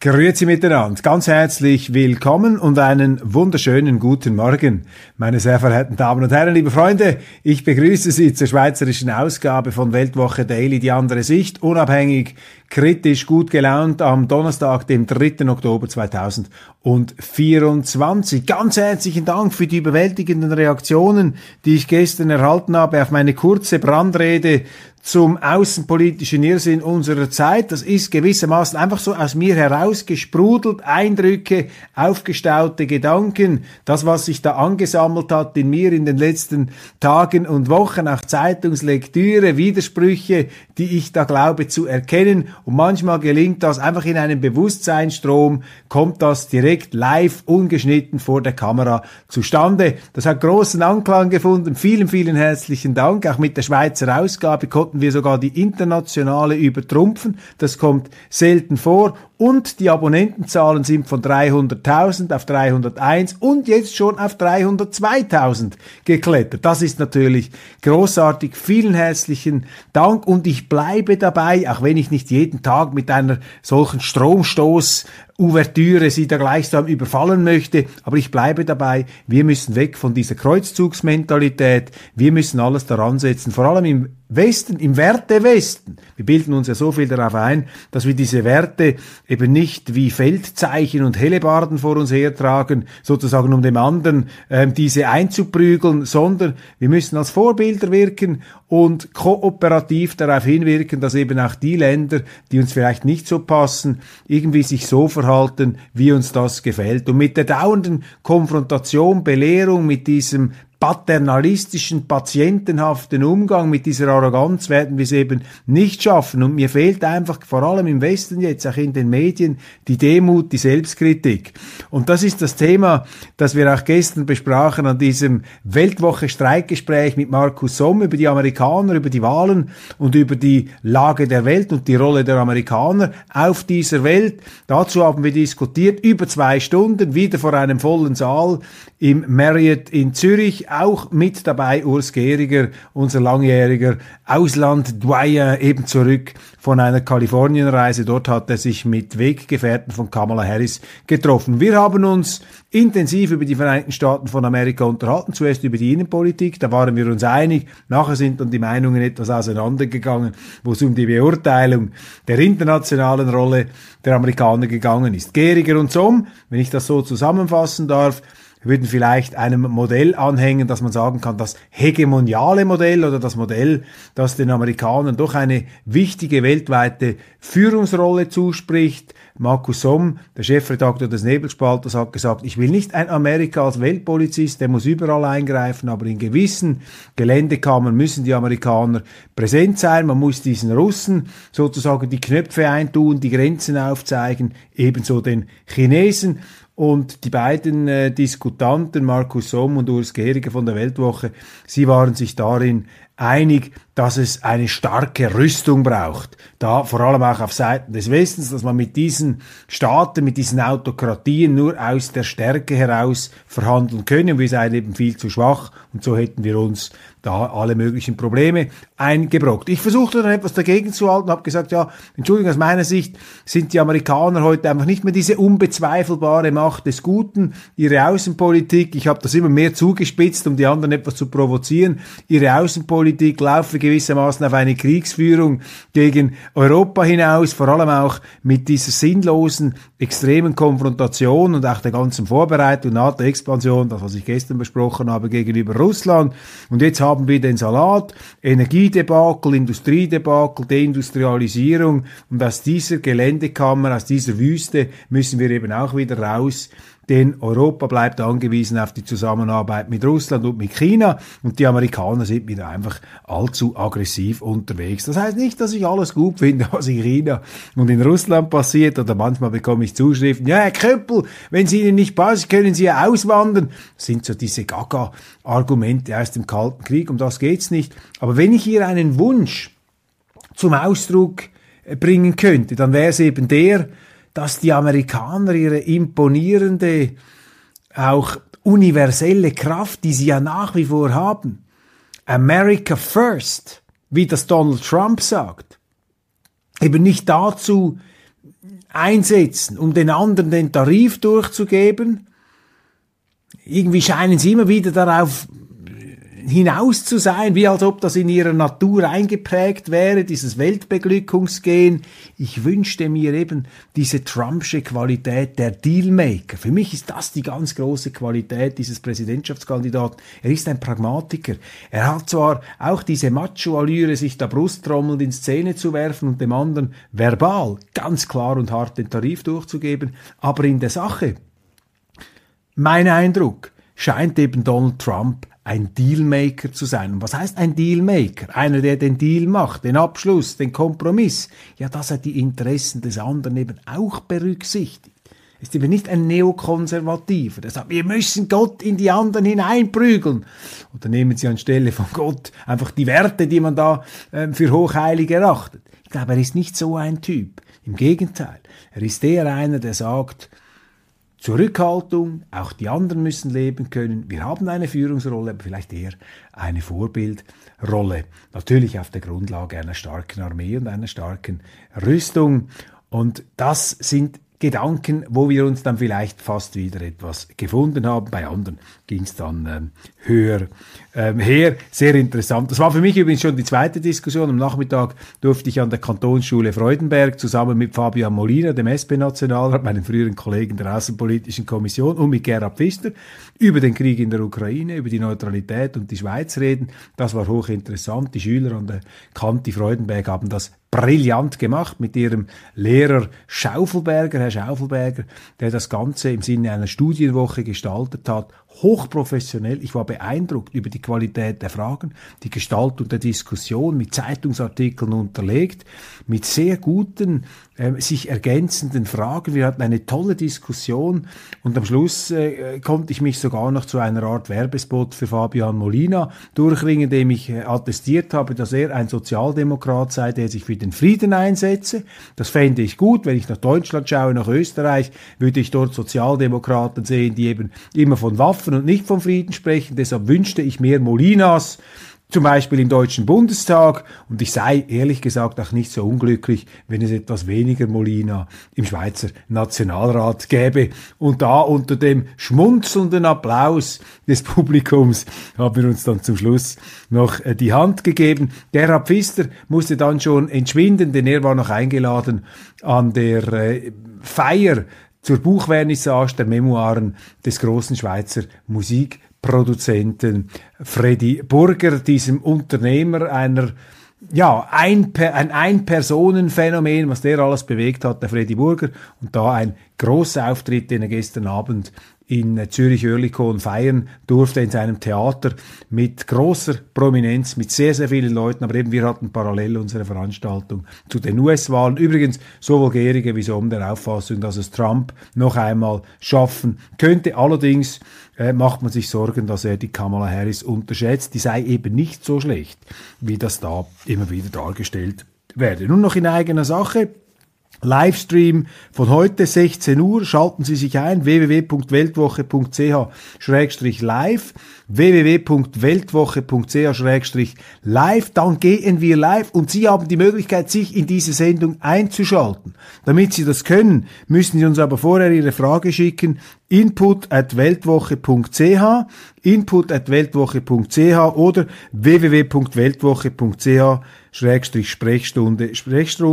Grüezi miteinander, ganz herzlich willkommen und einen wunderschönen guten Morgen, meine sehr verehrten Damen und Herren, liebe Freunde. Ich begrüße Sie zur schweizerischen Ausgabe von Weltwoche Daily, die andere Sicht, unabhängig, kritisch, gut gelaunt am Donnerstag, dem 3. Oktober 2024. Ganz herzlichen Dank für die überwältigenden Reaktionen, die ich gestern erhalten habe auf meine kurze Brandrede zum außenpolitischen Irrsinn unserer Zeit. Das ist gewissermaßen einfach so aus mir herausgesprudelt, Eindrücke, aufgestaute Gedanken, das, was sich da angesammelt hat in mir in den letzten Tagen und Wochen, auch Zeitungslektüre, Widersprüche, die ich da glaube zu erkennen. Und manchmal gelingt das einfach in einem Bewusstseinsstrom, kommt das direkt live, ungeschnitten vor der Kamera zustande. Das hat großen Anklang gefunden. Vielen, vielen herzlichen Dank. Auch mit der Schweizer Ausgabe konnten wir sogar die internationale übertrumpfen. Das kommt selten vor. Und die Abonnentenzahlen sind von 300.000 auf 301 und jetzt schon auf 302.000 geklettert. Das ist natürlich großartig. Vielen herzlichen Dank und ich bleibe dabei, auch wenn ich nicht jeden Tag mit einer solchen Stromstoß-Ouvertüre Sie da gleichsam überfallen möchte, aber ich bleibe dabei, wir müssen weg von dieser Kreuzzugsmentalität, wir müssen alles daran setzen, vor allem im Westen, im Wertewesten. Wir bilden uns ja so viel darauf ein, dass wir diese Werte eben nicht wie Feldzeichen und Hellebarden vor uns hertragen, sozusagen um dem anderen diese einzuprügeln, sondern wir müssen als Vorbilder wirken und kooperativ darauf hinwirken, dass eben auch die Länder, die uns vielleicht nicht so passen, irgendwie sich so verhalten, wie uns das gefällt. Und mit der dauernden Konfrontation, Belehrung, mit diesem paternalistischen, patientenhaften Umgang mit dieser Arroganz werden wir es eben nicht schaffen. Und mir fehlt einfach, vor allem im Westen jetzt, auch in den Medien, die Demut, die Selbstkritik. Und das ist das Thema, das wir auch gestern besprachen an diesem Weltwoche-Streikgespräch mit Markus Somm über die Amerikaner, über die Wahlen und über die Lage der Welt und die Rolle der Amerikaner auf dieser Welt. Dazu haben wir diskutiert, über 2 Stunden, wieder vor einem vollen Saal im Marriott in Zürich. Auch mit dabei Urs Gehriger, unser langjähriger Ausland-Doyen, eben zurück von einer Kalifornienreise. Dort hat er sich mit Weggefährten von Kamala Harris getroffen. Wir haben uns intensiv über die Vereinigten Staaten von Amerika unterhalten, zuerst über die Innenpolitik, da waren wir uns einig, nachher sind dann die Meinungen etwas auseinandergegangen, wo es um die Beurteilung der internationalen Rolle der Amerikaner gegangen ist. Gehriger und Somm, wenn ich das so zusammenfassen darf, würden vielleicht einem Modell anhängen, dass man sagen kann, das hegemoniale Modell oder das Modell, das den Amerikanern doch eine wichtige weltweite Führungsrolle zuspricht. Markus Somm, der Chefredakteur des Nebelspalters, hat gesagt, ich will nicht ein Amerika als Weltpolizist, der muss überall eingreifen, aber in gewissen Geländekammern müssen die Amerikaner präsent sein, man muss diesen Russen sozusagen die Knöpfe eintun, die Grenzen aufzeigen, ebenso den Chinesen. Und die beiden Diskutanten, Markus Somm und Urs Gehriger von der Weltwoche, sie waren sich darin einig, dass es eine starke Rüstung braucht. Da vor allem auch auf Seiten des Westens, dass man mit diesen Staaten, mit diesen Autokratien nur aus der Stärke heraus verhandeln könne. Und wir seien eben viel zu schwach und so hätten wir uns da alle möglichen Probleme eingebrockt. Ich versuchte dann etwas dagegen zu halten, habe gesagt, ja, Entschuldigung, aus meiner Sicht sind die Amerikaner heute einfach nicht mehr diese unbezweifelbare Macht des Guten. Ihre Außenpolitik, ich habe das immer mehr zugespitzt, um die anderen etwas zu provozieren, ihre Außenpolitik laufe gewissermaßen auf eine Kriegsführung gegen Europa hinaus, vor allem auch mit dieser sinnlosen, extremen Konfrontation und auch der ganzen Vorbereitung, NATO-Expansion, das, was ich gestern besprochen habe, gegenüber Russland. Und jetzt haben wir den Salat, Energiedebakel, Industriedebakel, Deindustrialisierung und aus dieser Geländekammer, aus dieser Wüste müssen wir eben auch wieder raus. Denn Europa bleibt angewiesen auf die Zusammenarbeit mit Russland und mit China und die Amerikaner sind wieder einfach allzu aggressiv unterwegs. Das heißt nicht, dass ich alles gut finde, was in China und in Russland passiert oder manchmal bekomme ich Zuschriften, ja Herr Köppel, wenn es Ihnen nicht passt, können Sie ja auswandern. Das sind so diese Gaga-Argumente aus dem Kalten Krieg, um das geht's nicht. Aber wenn ich hier einen Wunsch zum Ausdruck bringen könnte, dann wäre es eben der, dass die Amerikaner ihre imponierende, auch universelle Kraft, die sie ja nach wie vor haben, America First, wie das Donald Trump sagt, eben nicht dazu einsetzen, um den anderen den Tarif durchzugeben. Irgendwie scheinen sie immer wieder darauf hinaus zu sein, wie als ob das in ihrer Natur eingeprägt wäre, dieses Weltbeglückungsgehen. Ich wünschte mir eben diese Trumpsche Qualität der Dealmaker. Für mich ist das die ganz große Qualität dieses Präsidentschaftskandidaten. Er ist ein Pragmatiker. Er hat zwar auch diese Macho-Allüre, sich da brusttrommelnd in Szene zu werfen und dem anderen verbal ganz klar und hart den Tarif durchzugeben, aber in der Sache, mein Eindruck, scheint eben Donald Trump ein Dealmaker zu sein. Und was heißt ein Dealmaker? Einer, der den Deal macht, den Abschluss, den Kompromiss. Ja, dass er die Interessen des anderen eben auch berücksichtigt. Ist eben nicht ein Neokonservativer, der sagt, wir müssen Gott in die anderen hineinprügeln. Oder nehmen Sie anstelle von Gott einfach die Werte, die man da für hochheilig erachtet. Ich glaube, er ist nicht so ein Typ. Im Gegenteil, er ist eher einer, der sagt, Zurückhaltung, auch die anderen müssen leben können. Wir haben eine Führungsrolle, aber vielleicht eher eine Vorbildrolle. Natürlich auf der Grundlage einer starken Armee und einer starken Rüstung. Und das sind Gedanken, wo wir uns dann vielleicht fast wieder etwas gefunden haben. Bei anderen ging es dann höher her. Sehr interessant. Das war für mich übrigens schon die zweite Diskussion. Am Nachmittag durfte ich an der Kantonsschule Freudenberg zusammen mit Fabian Molina, dem SP-Nationalrat, meinem früheren Kollegen der Außenpolitischen Kommission, und mit Gerhard Pfister über den Krieg in der Ukraine, über die Neutralität und die Schweiz reden. Das war hochinteressant. Die Schüler an der Kanti Freudenberg haben das brillant gemacht mit ihrem Lehrer Schaufelberger, Herr Schaufelberger, der das Ganze im Sinne einer Studienwoche gestaltet hat. Hochprofessionell. Ich war beeindruckt über die Qualität der Fragen, die Gestaltung der Diskussion mit Zeitungsartikeln unterlegt, mit sehr guten, sich ergänzenden Fragen. Wir hatten eine tolle Diskussion und am Schluss konnte ich mich sogar noch zu einer Art Werbespot für Fabian Molina durchringen, dem ich attestiert habe, dass er ein Sozialdemokrat sei, der sich für den Frieden einsetze. Das fände ich gut. Wenn ich nach Deutschland schaue, nach Österreich, würde ich dort Sozialdemokraten sehen, die eben immer von Waffen und nicht vom Frieden sprechen. Deshalb wünschte ich mehr Molinas, zum Beispiel im Deutschen Bundestag, und ich sei ehrlich gesagt auch nicht so unglücklich, wenn es etwas weniger Molina im Schweizer Nationalrat gäbe. Und da unter dem schmunzelnden Applaus des Publikums haben wir uns dann zum Schluss noch die Hand gegeben. Gerhard Pfister musste dann schon entschwinden, denn er war noch eingeladen an der Feier zur Buchvernissage der Memoiren des großen Schweizer Musikproduzenten Freddy Burger, diesem Unternehmer ein Ein-Personen-Phänomen, was der alles bewegt hat, der Freddy Burger. Und da ein großer Auftritt, den er gestern Abend in Zürich-Oerlikon feiern durfte, in seinem Theater, mit großer Prominenz, mit sehr, sehr vielen Leuten. Aber eben, wir hatten parallel unsere Veranstaltung zu den US-Wahlen. Übrigens, sowohl Gehrig wie Somm der Auffassung, dass es Trump noch einmal schaffen könnte. Allerdings macht man sich Sorgen, dass er die Kamala Harris unterschätzt. Die sei eben nicht so schlecht, wie das da immer wieder dargestellt werde. Nun noch in eigener Sache. Livestream von heute 16 Uhr, schalten Sie sich ein, www.weltwoche.ch/live, www.weltwoche.ch/live, dann gehen wir live und Sie haben die Möglichkeit, sich in diese Sendung einzuschalten. Damit Sie das können, müssen Sie uns aber vorher Ihre Frage schicken, input@weltwoche.ch, input@weltwoche.ch oder www.weltwoche.ch/Sprechstunde,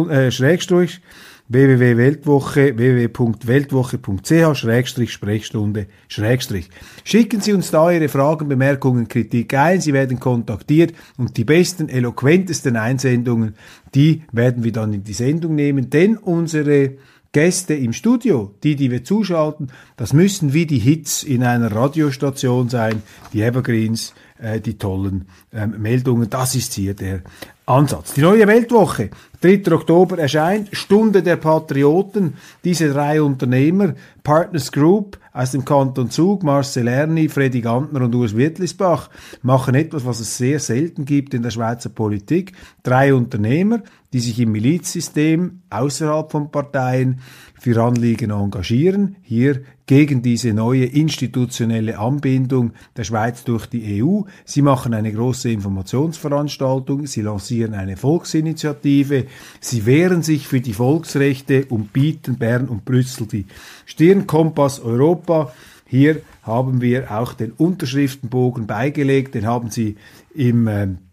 www.weltwoche.ch/Sprechstunde. Schicken Sie uns da Ihre Fragen, Bemerkungen, Kritik ein. Sie werden kontaktiert und die besten, eloquentesten Einsendungen, die werden wir dann in die Sendung nehmen, denn unsere Gäste im Studio, die wir zuschalten, das müssen wie die Hits in einer Radiostation sein, die Evergreens, die tollen Meldungen. Das ist hier der Ansatz. Die neue Weltwoche, 3. Oktober erscheint, Stunde der Patrioten. Diese 3 Unternehmer, Partners Group aus dem Kanton Zug, Marcel Erni, Freddy Gantner und Urs Wittlisbach, machen etwas, was es sehr selten gibt in der Schweizer Politik. 3 Unternehmer, die sich im Milizsystem außerhalb von Parteien für Anliegen engagieren, hier gegen diese neue institutionelle Anbindung der Schweiz durch die EU. Sie machen eine große Informationsveranstaltung, sie lancieren organisieren eine Volksinitiative. Sie wehren sich für die Volksrechte und bieten Bern und Brüssel die Stirn. Kompass Europa. Hier haben wir auch den Unterschriftenbogen beigelegt. Den haben Sie im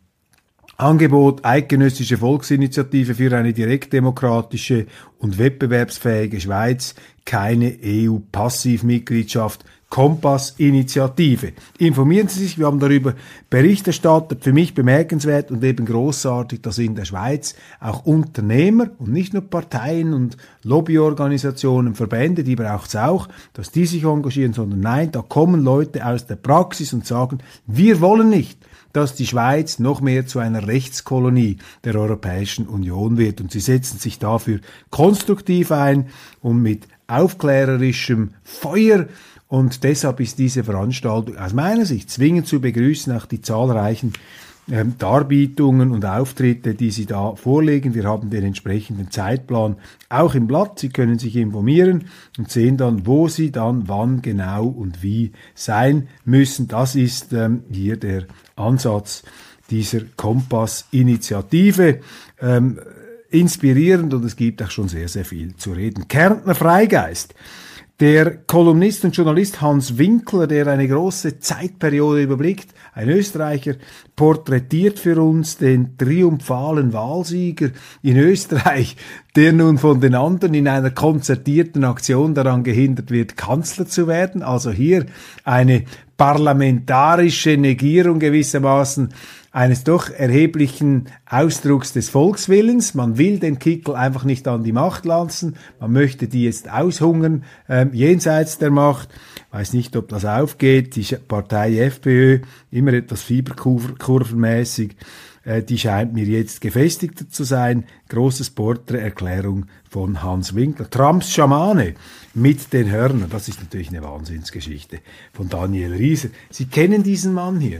Angebot Eidgenössische Volksinitiative für eine direktdemokratische und wettbewerbsfähige Schweiz, keine EU-Passivmitgliedschaft, Kompass-Initiative. Informieren Sie sich, wir haben darüber Bericht erstattet, für mich bemerkenswert und eben großartig, dass in der Schweiz auch Unternehmer und nicht nur Parteien und Lobbyorganisationen, Verbände, die braucht es auch, dass die sich engagieren, sondern nein, da kommen Leute aus der Praxis und sagen, wir wollen nicht, dass die Schweiz noch mehr zu einer Rechtskolonie der Europäischen Union wird. Und sie setzen sich dafür konstruktiv ein und mit aufklärerischem Feuer. Und deshalb ist diese Veranstaltung aus meiner Sicht zwingend zu begrüßen, auch die zahlreichen Darbietungen und Auftritte, die Sie da vorlegen. Wir haben den entsprechenden Zeitplan auch im Blatt. Sie können sich informieren und sehen dann, wo Sie dann wann genau und wie sein müssen. Das ist hier der Ansatz dieser Kompass-Initiative. Inspirierend und es gibt auch schon sehr, sehr viel zu reden. Kärntner Freigeist. Der Kolumnist und Journalist Hans Winkler, der eine große Zeitperiode überblickt, ein Österreicher, porträtiert für uns den triumphalen Wahlsieger in Österreich, der nun von den anderen in einer konzertierten Aktion daran gehindert wird, Kanzler zu werden. Also hier eine parlamentarische Negierung gewissermaßen eines doch erheblichen Ausdrucks des Volkswillens. Man will den Kickel einfach nicht an die Macht lassen. Man möchte die jetzt aushungern, jenseits der Macht. Weiß nicht, ob das aufgeht. Die Partei FPÖ, immer etwas fieberkurvenmäßig, die scheint mir jetzt gefestigter zu sein. Großes Porträt, Erklärung von Hans Winkler. Trumps Schamane mit den Hörnern. Das ist natürlich eine Wahnsinnsgeschichte von Daniel Rieser. Sie kennen diesen Mann hier.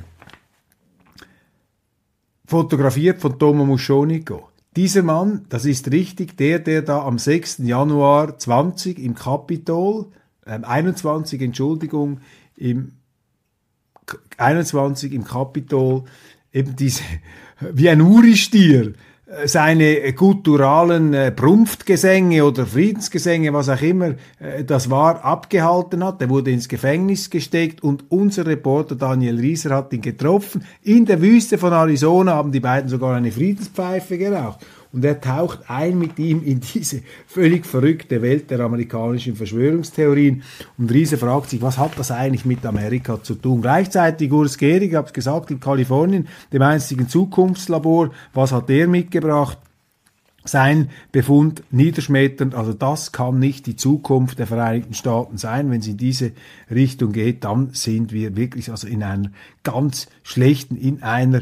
Fotografiert von Tomo Muschonico. Dieser Mann, das ist richtig, der da am 6. Januar 20 im Kapitol, 21 im Kapitol, eben diese, wie ein Uristier, seine gutturalen Prumpftgesänge oder Friedensgesänge, was auch immer das war, abgehalten hat. Er wurde ins Gefängnis gesteckt und unser Reporter Daniel Rieser hat ihn getroffen. In der Wüste von Arizona haben die beiden sogar eine Friedenspfeife geraucht. Und er taucht ein mit ihm in diese völlig verrückte Welt der amerikanischen Verschwörungstheorien. Und Rieser fragt sich, was hat das eigentlich mit Amerika zu tun? Gleichzeitig Urs Gehrig, ich habe es gesagt, in Kalifornien, dem einzigen Zukunftslabor, was hat er mitgebracht? Sein Befund niederschmetternd, also das kann nicht die Zukunft der Vereinigten Staaten sein. Wenn es in diese Richtung geht, dann sind wir wirklich also in einer ganz schlechten, in einer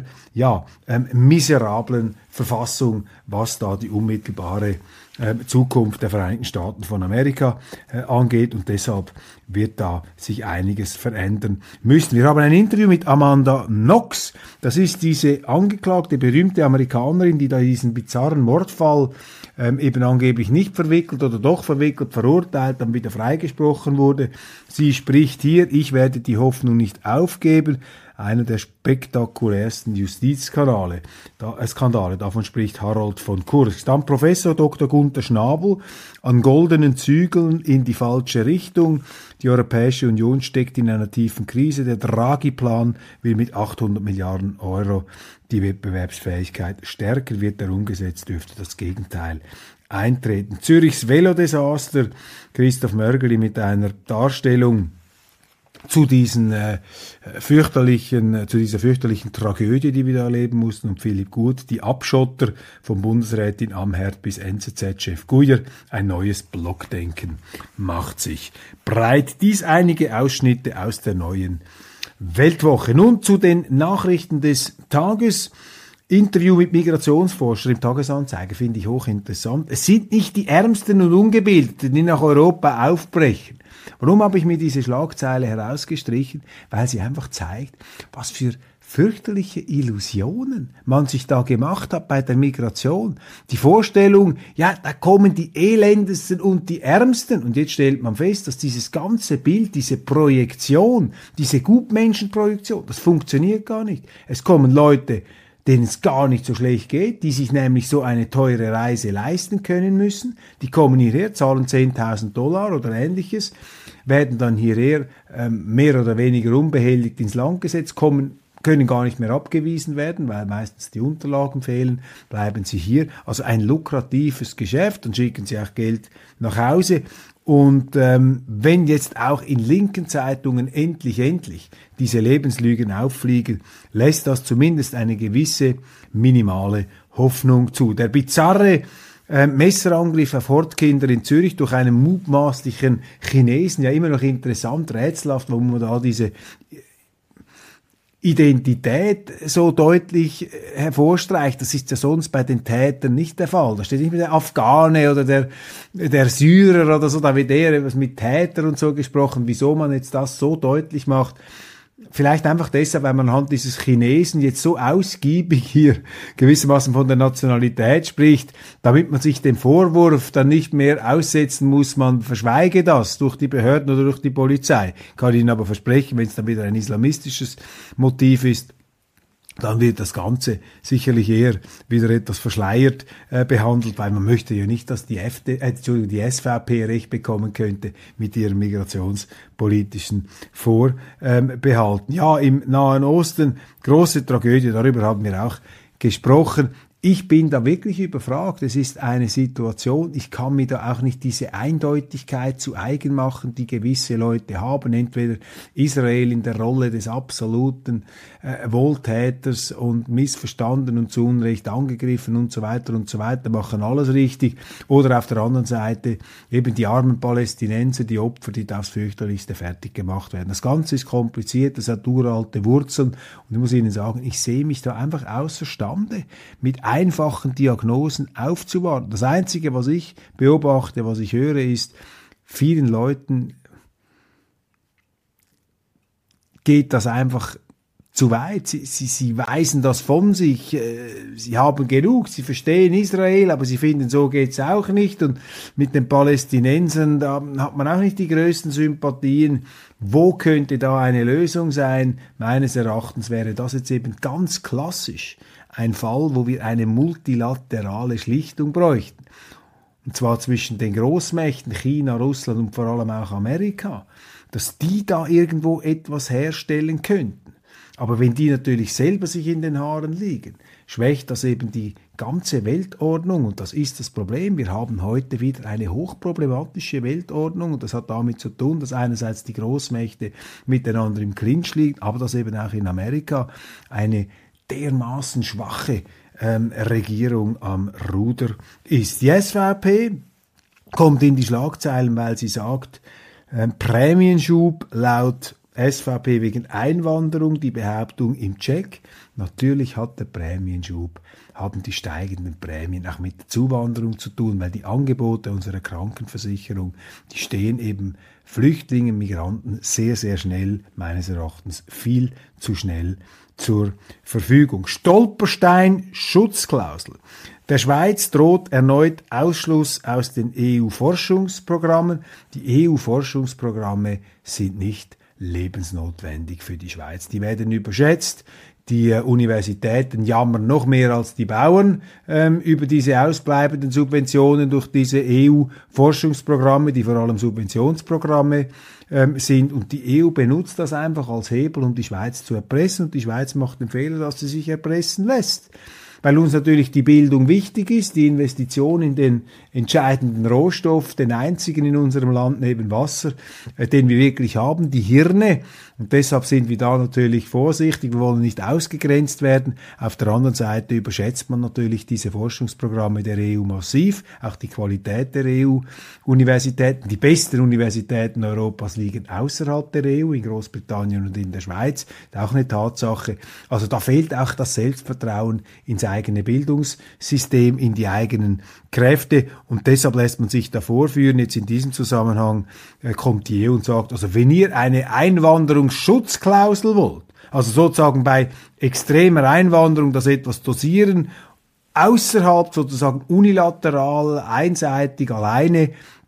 miserablen Verfassung, was da die unmittelbare Zukunft der Vereinigten Staaten von Amerika angeht, und deshalb wird da sich einiges verändern müssen. Wir haben ein Interview mit Amanda Knox, das ist diese angeklagte, berühmte Amerikanerin, die da diesen bizarren Mordfall eben angeblich nicht verwickelt oder doch verwickelt, verurteilt, dann wieder freigesprochen wurde. Sie spricht hier, ich werde die Hoffnung nicht aufgeben, einer der spektakulärsten Justizskandale. Davon spricht Harold von Kursk. Dann Professor Dr. Gunther Schnabel, an goldenen Zügeln in die falsche Richtung. Die Europäische Union steckt in einer tiefen Krise. Der Draghi-Plan will mit 800 Milliarden Euro die Wettbewerbsfähigkeit stärken. Wird er umgesetzt, dürfte das Gegenteil eintreten. Zürichs Velodesaster. Christoph Mörgeli mit einer Darstellung zu dieser fürchterlichen Tragödie, die wir da erleben mussten, und Philipp Gut, die Abschotter von Bundesrätin Amherd bis NZZ-Chef Guyer, ein neues Blockdenken macht sich breit. Dies einige Ausschnitte aus der neuen Weltwoche. Nun zu den Nachrichten des Tages. Interview mit Migrationsforschern im Tagesanzeiger finde ich hochinteressant. Es sind nicht die Ärmsten und Ungebildeten, die nach Europa aufbrechen. Warum habe ich mir diese Schlagzeile herausgestrichen? Weil sie einfach zeigt, was für fürchterliche Illusionen man sich da gemacht hat bei der Migration. Die Vorstellung, ja, da kommen die Elendesten und die Ärmsten. Und jetzt stellt man fest, dass dieses ganze Bild, diese Projektion, diese Gutmenschenprojektion, das funktioniert gar nicht. Es kommen Leute denen es gar nicht so schlecht geht, die sich nämlich so eine teure Reise leisten können müssen. Die kommen hierher, zahlen $10.000 oder ähnliches, werden dann hierher mehr oder weniger unbehelligt ins Land gesetzt, können gar nicht mehr abgewiesen werden, weil meistens die Unterlagen fehlen, bleiben sie hier. Also ein lukratives Geschäft, und schicken sie auch Geld nach Hause. Und wenn jetzt auch in linken Zeitungen endlich diese Lebenslügen auffliegen, lässt das zumindest eine gewisse minimale Hoffnung zu. Der bizarre Messerangriff auf Hortkinder in Zürich durch einen mutmaßlichen Chinesen, ja immer noch interessant, rätselhaft, warum man da diese Identität so deutlich hervorstreicht. Das ist ja sonst bei den Tätern nicht der Fall. Da steht nicht mehr der Afghane oder der Syrer oder so, da wird eher etwas mit Täter und so gesprochen. Wieso man jetzt das so deutlich macht? Vielleicht einfach deshalb, weil man anhand dieses Chinesen jetzt so ausgiebig hier gewissermaßen von der Nationalität spricht, damit man sich dem Vorwurf dann nicht mehr aussetzen muss, man verschweige das durch die Behörden oder durch die Polizei. Kann Ihnen aber versprechen, wenn es dann wieder ein islamistisches Motiv ist, dann wird das Ganze sicherlich eher wieder etwas verschleiert behandelt, weil man möchte ja nicht, dass die SVP Recht bekommen könnte mit ihren migrationspolitischen Vorbehalten. Ja, im Nahen Osten, große Tragödie, darüber haben wir auch gesprochen. Ich bin da wirklich überfragt. Es ist eine Situation, ich kann mir da auch nicht diese Eindeutigkeit zu eigen machen, die gewisse Leute haben. Entweder Israel in der Rolle des absoluten Wohltäters und missverstanden und zu Unrecht angegriffen und so weiter, machen alles richtig. Oder auf der anderen Seite eben die armen Palästinenser, die Opfer, die da aufs fürchterlichste fertig gemacht werden. Das Ganze ist kompliziert, das hat uralte Wurzeln, und ich muss Ihnen sagen, ich sehe mich da einfach außerstande, mit einfachen Diagnosen aufzuwarten. Das Einzige, was ich beobachte, was ich höre, ist, vielen Leuten geht das einfach zu weit. Sie weisen das von sich. Sie haben genug. Sie verstehen Israel, aber sie finden, so geht's auch nicht. Und mit den Palästinensern, da hat man auch nicht die größten Sympathien. Wo könnte da eine Lösung sein? Meines Erachtens wäre das jetzt eben ganz klassisch ein Fall, wo wir eine multilaterale Schlichtung bräuchten. Und zwar zwischen den Großmächten China, Russland und vor allem auch Amerika, dass die da irgendwo etwas herstellen könnten. Aber wenn die natürlich selber sich in den Haaren liegen, schwächt das eben die ganze Weltordnung, und das ist das Problem. Wir haben heute wieder eine hochproblematische Weltordnung, und das hat damit zu tun, dass einerseits die Großmächte miteinander im Clinch liegen, aber dass eben auch in Amerika eine dermaßen schwache Regierung am Ruder ist. Die SVP kommt in die Schlagzeilen, weil sie sagt, Prämienschub laut SVP wegen Einwanderung, die Behauptung im Check. Natürlich hat der Prämienschub, haben die steigenden Prämien auch mit der Zuwanderung zu tun, weil die Angebote unserer Krankenversicherung, die stehen eben Flüchtlingen, Migranten sehr, sehr schnell, meines Erachtens viel zu schnell zur Verfügung. Stolperstein, Schutzklausel. Der Schweiz droht erneut Ausschluss aus den EU-Forschungsprogrammen. Die EU-Forschungsprogramme sind nicht lebensnotwendig für die Schweiz. Die werden überschätzt. Die Universitäten jammern noch mehr als die Bauern über diese ausbleibenden Subventionen durch diese EU-Forschungsprogramme, die vor allem Subventionsprogramme sind. Und die EU benutzt das einfach als Hebel, um die Schweiz zu erpressen. Und die Schweiz macht den Fehler, dass sie sich erpressen lässt. Weil uns natürlich die Bildung wichtig ist, die Investition in den entscheidenden Rohstoff, den einzigen in unserem Land neben Wasser, den wir wirklich haben, die Hirne. Und deshalb sind wir da natürlich vorsichtig, wir wollen nicht ausgegrenzt werden. Auf der anderen Seite überschätzt man natürlich diese Forschungsprogramme der EU massiv, auch die Qualität der EU-Universitäten. Die besten Universitäten Europas liegen außerhalb der EU, in Großbritannien und in der Schweiz. Das ist auch eine Tatsache. Also da fehlt auch das Selbstvertrauen ins eigene Bildungssystem, in die eigenen Kräfte, und deshalb lässt man sich da vorführen. Jetzt in diesem Zusammenhang kommt die EU und sagt, also wenn ihr eine Einwanderungsschutzklausel wollt, also sozusagen bei extremer Einwanderung das etwas dosieren, außerhalb sozusagen unilateral, einseitig, alleine,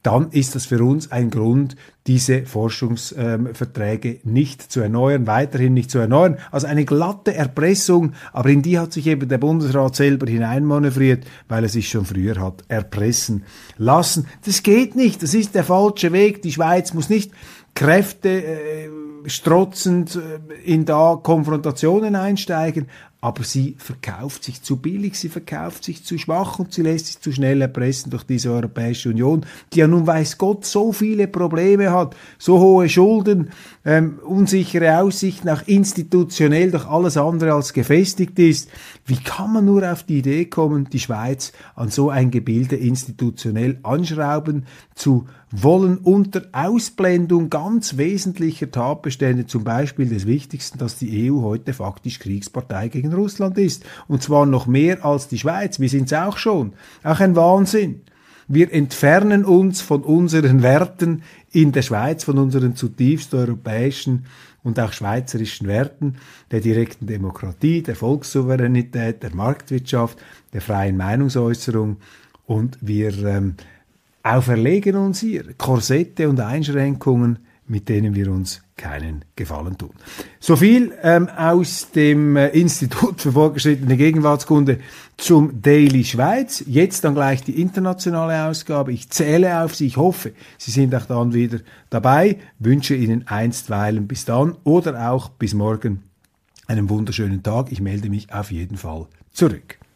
dann ist das für uns ein Grund, diese Forschungsverträge nicht zu erneuern, weiterhin nicht zu erneuern. Also eine glatte Erpressung, aber in die hat sich eben der Bundesrat selber hineinmanövriert, weil er sich schon früher hat erpressen lassen. Das geht nicht, das ist der falsche Weg. Die Schweiz muss nicht Kräfte strotzend in da Konfrontationen einsteigen, aber sie verkauft sich zu billig, sie verkauft sich zu schwach und sie lässt sich zu schnell erpressen durch diese Europäische Union, die ja nun weiß Gott so viele Probleme hat, so hohe Schulden, unsichere Aussichten, auch institutionell doch alles andere als gefestigt ist. Wie kann man nur auf die Idee kommen, die Schweiz an so ein Gebilde institutionell anschrauben zu wollen, unter Ausblendung ganz wesentlicher Tatbestände, zum Beispiel des Wichtigsten, dass die EU heute faktisch Kriegspartei gegen Russland ist. Und zwar noch mehr als die Schweiz. Wir sind es auch schon. Auch ein Wahnsinn. Wir entfernen uns von unseren Werten in der Schweiz, von unseren zutiefst europäischen und auch schweizerischen Werten, der direkten Demokratie, der Volkssouveränität, der Marktwirtschaft, der freien Meinungsäußerung. Und wir auferlegen uns hier Korsette und Einschränkungen, mit denen wir uns keinen Gefallen tun. So viel aus dem Institut für fortgeschrittene Gegenwartskunde zum Daily Schweiz. Jetzt dann gleich die internationale Ausgabe. Ich zähle auf Sie. Ich hoffe, Sie sind auch dann wieder dabei. Wünsche Ihnen einstweilen bis dann oder auch bis morgen einen wunderschönen Tag. Ich melde mich auf jeden Fall zurück.